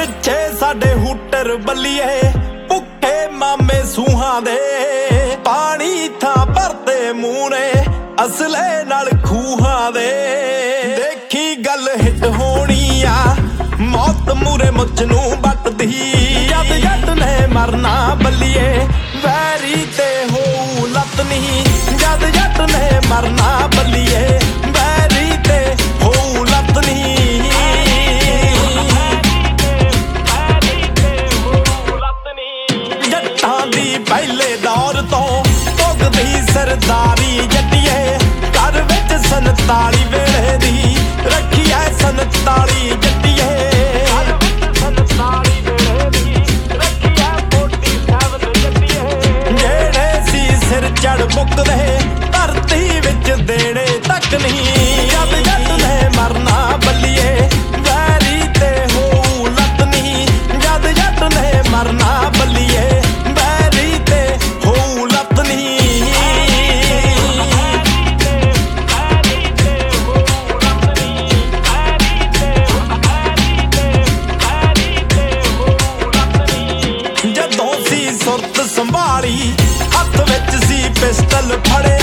ਪਿੱਛੇ ਸਾਡੇ ਹੂਟਰ ਬੱਲੀਏ ਭੁੱਖੇ ਮਾਮੇ ਸੂਹਾਂ ਦੇ ਪਾਣੀ ਥਾਂ ਭਰਦੇ ਮੂੰਹ ਨੇ ਅਸਲੇ ਨਾਲ ਖੂਹਾਂ ਦੇ। ਦੇਖੀ ਗੱਲ ਹਿੱਟ ਹੋਣੀ ਆ ਮੌਤ ਮੂਰੇ ਮੁੱਛ ਨੂੰ ਵੱਟਦੀ ਜਦ ਜੱਟ ਨੇ ਮਰਨਾ ਬੱਲੀਏ ਵੈਰੀ ਤੇ ਹੋਊ ਲੱਤ ਨਹੀਂ ਜਦ ਜੱਟ ਨੇ ਮਰਨਾ ਬੱਲੀਏ ਵੈਰੀ ਤੇ ਹੋਊ ਲੱਤ ਨਹੀਂ। ਜੱਟਾਂ ਦੀ ਪਹਿਲੇ ਦੌਰ ਤੋਂ ਭੁਗਦੀ ਸਰਦਾਰੀ ਜੱਟੀਏ ਘਰ ਵਿੱਚ 47 ਵੇਲੇ ਦੀ ਰੱਖੀ ਐ 47 ਜੱਟੀਏ ਜਿਹੜੇ ਸੀ ਸਿਰ ਚੜ ਮੁੱਕਦੇ ਧਰਤੀ ਵਿੱਚ ਦੇਣੇ ਤੱਕ ਨਹੀਂ ਜਦ ਜੱਟ ਨੇ ਮਰਨਾ ਬੱਲੀਏ ਵੈਰੀ ਤੇ ਹੋਊ ਲੱਤ ਨਹੀਂ ਜਦ ਜੱਟ ਨੇ ਮਰਨਾ ਬੱਲੀਏ ਵੈਰੀ ਤੇ ਹੋਊ ਲੱਤ ਨਹੀਂ। ਜਦੋਂ ਸੀ ਸੁਰਤ ਸੰਭਾਲੀ ਹੱਥ ਵਿੱਚ ਸੀ ਪਿਸਟਲ ਫੜੇ